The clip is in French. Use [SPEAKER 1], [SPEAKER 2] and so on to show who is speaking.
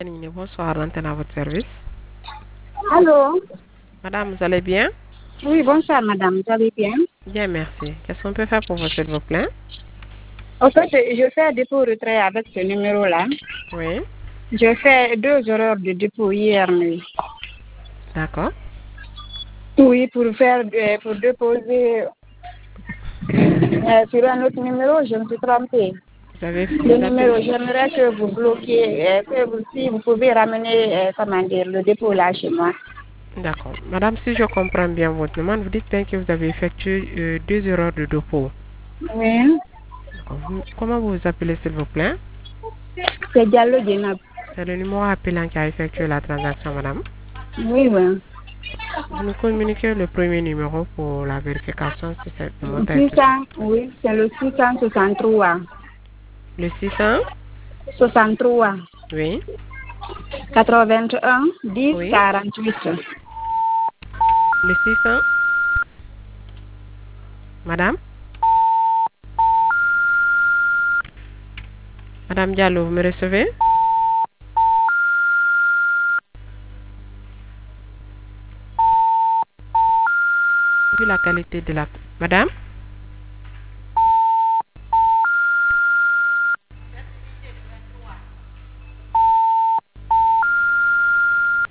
[SPEAKER 1] Bonsoir, l'antenne à votre service.
[SPEAKER 2] Allô?
[SPEAKER 1] Madame, vous allez bien?
[SPEAKER 2] Oui, bonsoir madame, vous allez bien?
[SPEAKER 1] Bien, merci. Qu'est-ce qu'on peut faire pour vous, s'il vous plaît?
[SPEAKER 2] En fait, je fais un dépôt retrait avec ce numéro-là.
[SPEAKER 1] Oui,
[SPEAKER 2] Je fais 2 heures de dépôt hier nuit.
[SPEAKER 1] d'accord.
[SPEAKER 2] Oui, pour déposer sur un autre numéro, je me suis trompée.
[SPEAKER 1] Vous avez,
[SPEAKER 2] Le
[SPEAKER 1] vous
[SPEAKER 2] numéro,
[SPEAKER 1] appelez...
[SPEAKER 2] j'aimerais que vous bloquiez, si vous pouvez ramener, comment dire, le dépôt là chez moi.
[SPEAKER 1] D'accord. Madame, si je comprends bien votre demande, vous dites bien que vous avez effectué 2 erreurs de dépôt.
[SPEAKER 2] Oui,
[SPEAKER 1] D'accord. Comment vous vous appelez, s'il vous plaît?
[SPEAKER 2] c'est Diallo Djenab.
[SPEAKER 1] C'est le numéro appelant qui a effectué la transaction, madame.
[SPEAKER 2] Oui, oui.
[SPEAKER 1] Vous nous communiquez le premier numéro pour la vérification si le montant est tout ça.
[SPEAKER 2] 600, oui, c'est le 663.
[SPEAKER 1] Le 600?
[SPEAKER 2] 63.
[SPEAKER 1] Oui,
[SPEAKER 2] 81 10
[SPEAKER 1] oui.
[SPEAKER 2] 48.
[SPEAKER 1] Le 600? Madame? Madame Diallo, vous me recevez? Vu la qualité de la... Madame?